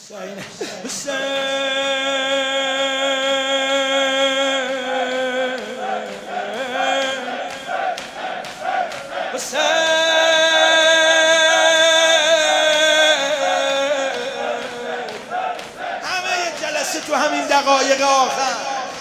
همه جلسه تو همین دقایق آخر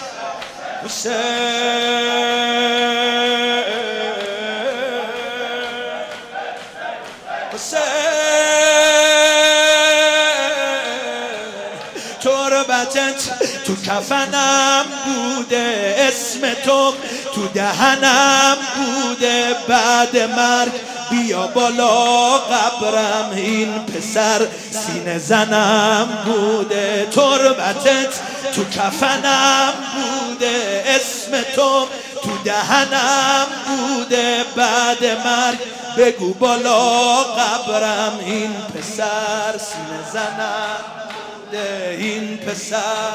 تربتت تو کفنم بوده، اسم تو تو دهنم بوده، بعد مرگ بیا بالا قبرم، این پسر سینه زنم بوده. تربتت تو کفنم بوده، اسم تو تو دهنم بوده، بعد مرگ بگو بالا قبرم، این پسر سینه زنم بوده، این پسر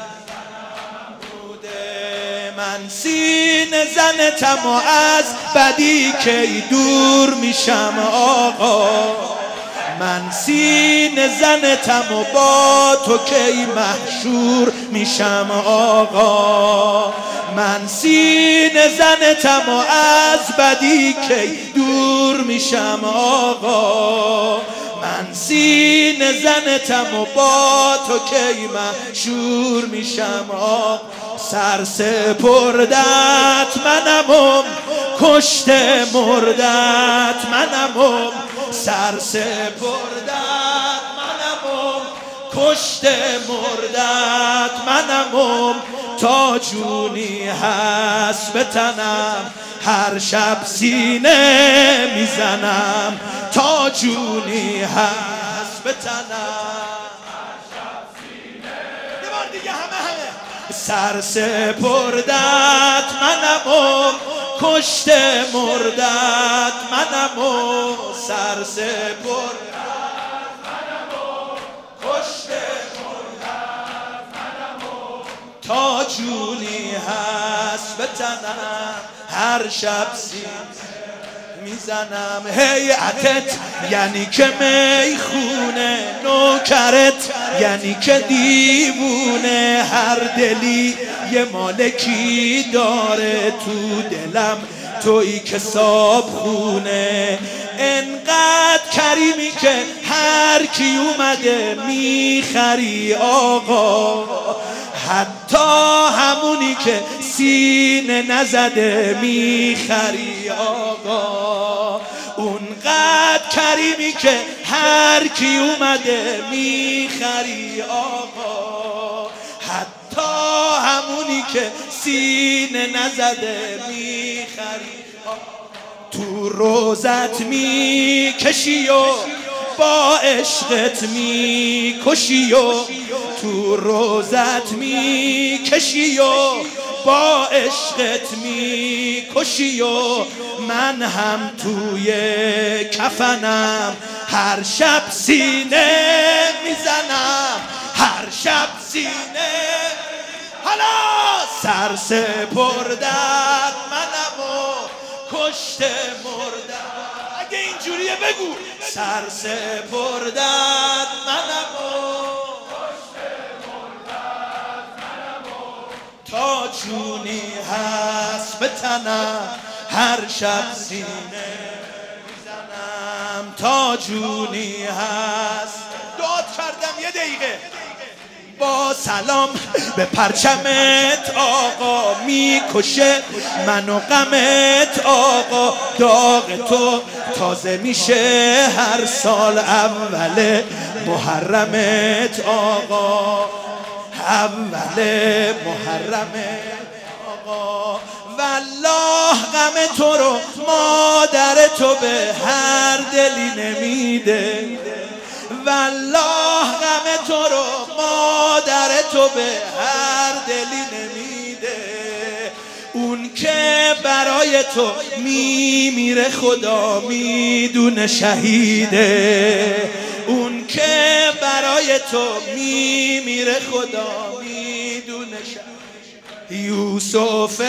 بوده. من سینه زنتم و از بدی کی دور میشم آقا، من سینه زنتم و با تو کی محشور میشم آقا، من سینه زنتم و از بدی کی دور میشم آقا، من سینه زنتم و با تو کی محشور میشم آقا. سر سپردت منم کشت مردت منم، سر سپردت منم کشت مردت منم، تا جونی هست به تنم هر شب سینه میزنم، تا جونی هست به تنم یه بار دیگه همه سر سپردت منم کشت مردت منم، سر سپردت منم کشت مردت منم، تا جونی هست به تنم هر شب سینه میزنم. هیئتت یعنی که میخونه، نوکرت یعنی که دیوونه، هر دلی یه مالکی داره، تو دلم تویی که صابخونه. انقدر کریمی که هر کی اومده میخری آقا، حتی همونی که سینه نزده میخری آقا. اونقدر کریمی که هر کی اومده میخری آقا، حتی همونی که سینه نزده میخری آقا. تو روزت میکشی و با عشقت میکشی و تو روزت میکشی و با عشقت میکشی و من هم توی کفنم هر شب سینه میزنم، هر شب سینه. حالا سر سپردت منم و کشت مردت، اگه اینجوریه بگو سر سپردت منم و کشت مردت منم، تا جونی هست به تنم هر شب سینه میزنم، تا جونی هست. داد کردم یه دقیقه با سلام به پرچمت آقا، میکشه منو غمت آقا، داغ تو تازه میشه هر سال اول محرمت آقا، اول محرمت آقا. والله غم تو رو مادر تو به هر دلی نمیده، والله غم تو رو مادر تو به هر دلی نمیده، اون که برای تو میمیره خدا میدونه شهیده، اون که برای تو میمیره خدا میدونه شهیده. یوسف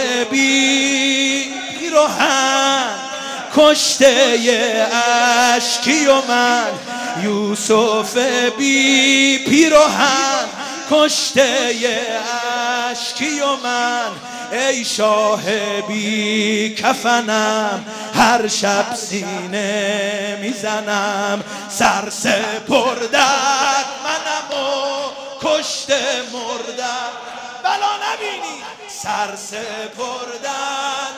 بی پیراهن کشته اشکی و من یوسف بی پیراهن کشته اشکی و من ای شاه بی کفنم هر شب سینه میزنم سر سپردت منم و کشته مردم بلا نبینی سر سپردت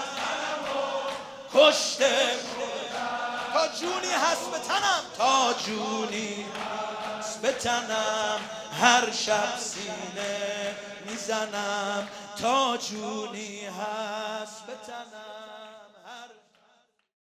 کشته تا جونی هست به تنم تا جونی هست به تنم هر شب سینه میزنم تا جونی هست به تنم